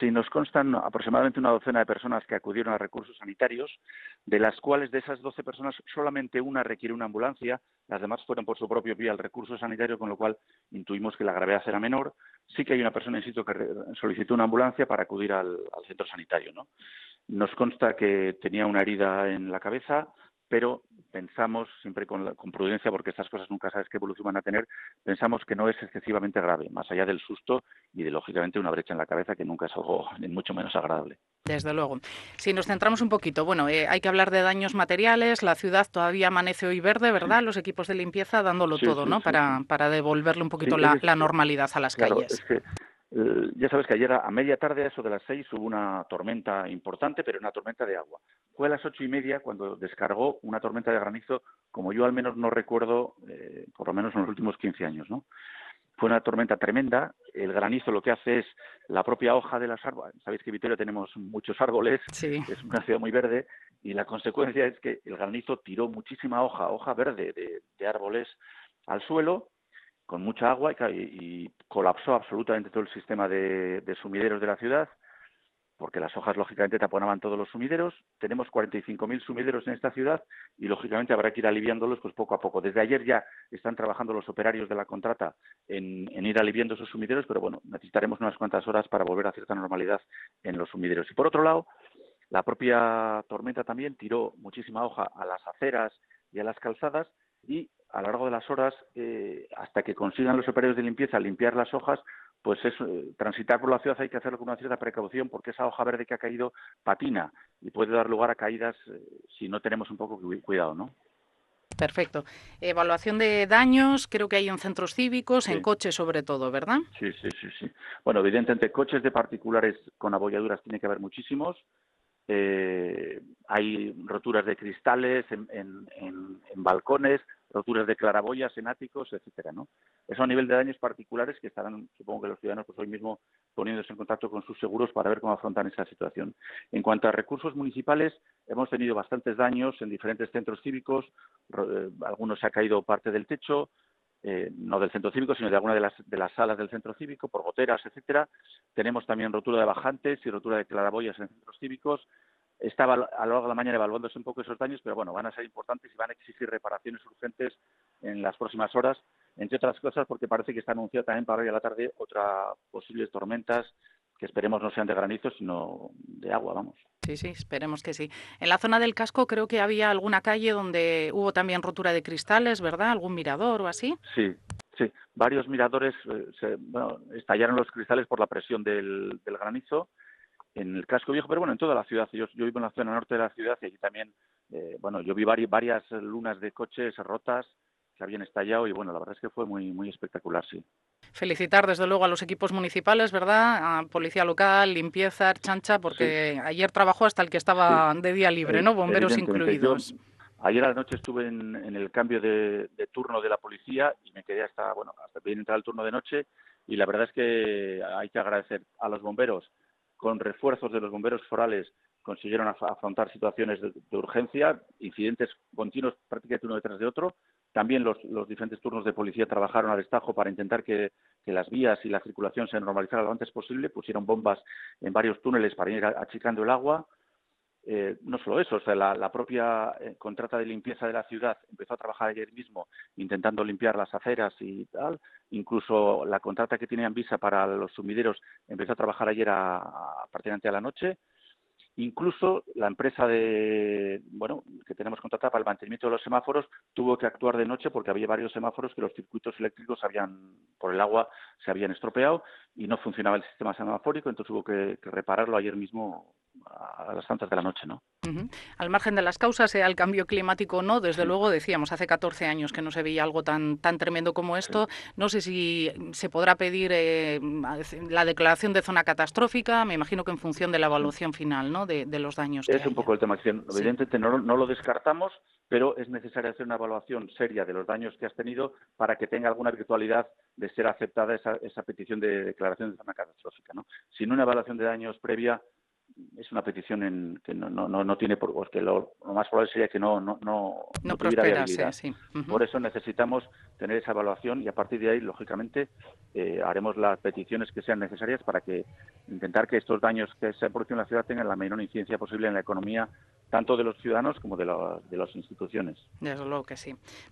Sí, nos constan aproximadamente una docena de personas que acudieron a recursos sanitarios, de las cuales de esas 12 personas solamente una requiere una ambulancia, las demás fueron por su propio pie al recurso sanitario, con lo cual intuimos que la gravedad era menor. Sí que hay una persona in situ que solicitó una ambulancia para acudir al centro sanitario, ¿no? Nos consta que tenía una herida en la cabeza, pero pensamos, siempre con prudencia, porque estas cosas nunca sabes qué evolución van a tener, pensamos que no es excesivamente grave, más allá del susto y de, lógicamente, una brecha en la cabeza, que nunca es algo ni mucho menos agradable. Desde luego. Si nos centramos un poquito, bueno, hay que hablar de daños materiales. La ciudad todavía amanece hoy verde, Sí, ¿verdad? Los equipos de limpieza dándolo sí, todo, sí, ¿no? sí, sí. Para devolverle un Sí, poquito la normalidad a las claro, es calles. que ya sabes que ayer a media tarde, a eso de las 6, hubo una tormenta importante, pero una tormenta de agua. Fue a las 8:30 cuando descargó una tormenta de granizo, como yo al menos no recuerdo, por lo menos en los últimos 15 años, ¿no? Fue una tormenta tremenda. El granizo lo que hace es la propia hoja de las árboles. Sabéis que en Vitoria tenemos muchos árboles, Sí. es una ciudad muy verde, y la consecuencia es que el granizo tiró muchísima hoja verde de árboles al suelo, con mucha agua, y colapsó absolutamente todo el sistema de sumideros de la ciudad, porque las hojas, lógicamente, taponaban todos los sumideros. Tenemos 45.000 sumideros en esta ciudad y, lógicamente, habrá que ir aliviándolos pues poco a poco. Desde ayer ya están trabajando los operarios de la contrata en ir aliviando esos sumideros, pero bueno, necesitaremos unas cuantas horas para volver a cierta normalidad en los sumideros. Y por otro lado, la propia tormenta también tiró muchísima hoja a las aceras y a las calzadas, y a lo largo de las horas, hasta que consigan los operarios de limpieza limpiar las hojas, pues es transitar por la ciudad hay que hacerlo con una cierta precaución, porque esa hoja verde que ha caído patina y puede dar lugar a caídas si no tenemos un poco cuidado, ¿no? Perfecto. Evaluación de daños, creo que hay en centros cívicos, en Sí, coches sobre todo, ¿verdad? sí, sí, sí, sí. Bueno, evidentemente coches de particulares con abolladuras tiene que haber muchísimos. Hay roturas de cristales en balcones, roturas de claraboyas en áticos, etcétera, ¿no? Eso a nivel de daños particulares, que estarán, supongo que los ciudadanos, pues hoy mismo poniéndose en contacto con sus seguros para ver cómo afrontan esa situación. En cuanto a recursos municipales, hemos tenido bastantes daños en diferentes centros cívicos, algunos se ha caído parte del techo, no del centro cívico, sino de alguna de las salas del centro cívico, por goteras, etcétera. Tenemos también rotura de bajantes y rotura de claraboyas en centros cívicos. Estaba a lo largo de la mañana evaluándose un poco esos daños, pero bueno, van a ser importantes y van a exigir reparaciones urgentes en las próximas horas, entre otras cosas porque parece que está anunciada también para hoy a la tarde otra posibles tormentas que esperemos no sean de granizo, sino de agua, vamos. Sí, sí, esperemos que sí. En la zona del casco creo que había alguna calle donde hubo también rotura de cristales, ¿verdad? ¿Algún mirador o así? Sí, sí. Varios miradores estallaron los cristales por la presión del granizo en el casco viejo, pero bueno, en toda la ciudad. Yo vivo en la zona norte de la ciudad y allí también, yo vi varias lunas de coches rotas que habían estallado y bueno, la verdad es que fue muy, muy espectacular, sí. Felicitar desde luego a los equipos municipales, ¿verdad? A Policía Local, Limpieza, Ertzaintza, Sí, porque ayer trabajó hasta el que sí, estaba de día libre, ¿no? Bomberos evidentemente. Yo incluidos. ayer a la noche estuve en el cambio de turno de la policía y me quedé hasta bien entrar el turno de noche, y la verdad es que hay que agradecer a los bomberos. Con refuerzos de los bomberos forales consiguieron afrontar situaciones de urgencia, incidentes continuos prácticamente uno detrás de otro. También los diferentes turnos de policía trabajaron a destajo para intentar que las vías y la circulación se normalizaran lo antes posible. Pusieron bombas en varios túneles para ir achicando el agua. No solo eso, o sea, la propia contrata de limpieza de la ciudad empezó a trabajar ayer mismo intentando limpiar las aceras y tal. Incluso la contrata que tiene Anvisa para los sumideros empezó a trabajar ayer prácticamente a la noche. Incluso la empresa que tenemos contratada para el mantenimiento de los semáforos tuvo que actuar de noche porque había varios semáforos que los circuitos eléctricos por el agua se habían estropeado y no funcionaba el sistema semafórico, entonces hubo que repararlo ayer mismo a las tantas de la noche, ¿no? Ujú. Al margen de las causas, sea el cambio climático o no, desde Sí, luego decíamos, hace 14 años que no se veía algo tan tremendo como sí. esto. No sé si se podrá pedir la declaración de zona catastrófica, me imagino que en función de la Sí. evaluación final, ¿no? De los daños que Es un haya. poco el tema. Sí. Evidentemente no lo descartamos, pero es necesario hacer una evaluación seria de los daños que has tenido para que tenga alguna virtualidad de ser aceptada esa petición de declaración de zona catastrófica, ¿no? Sin una evaluación de daños previa, es una petición que no tiene, porque lo más probable sería que no No tuviera prosperase, viabilidad. sí. Por eso necesitamos tener esa evaluación y a partir de ahí, lógicamente, haremos las peticiones que sean necesarias para que intentar que estos daños que se producen en la ciudad tengan la menor incidencia posible en la economía, tanto de los ciudadanos como de las instituciones. Desde luego que sí.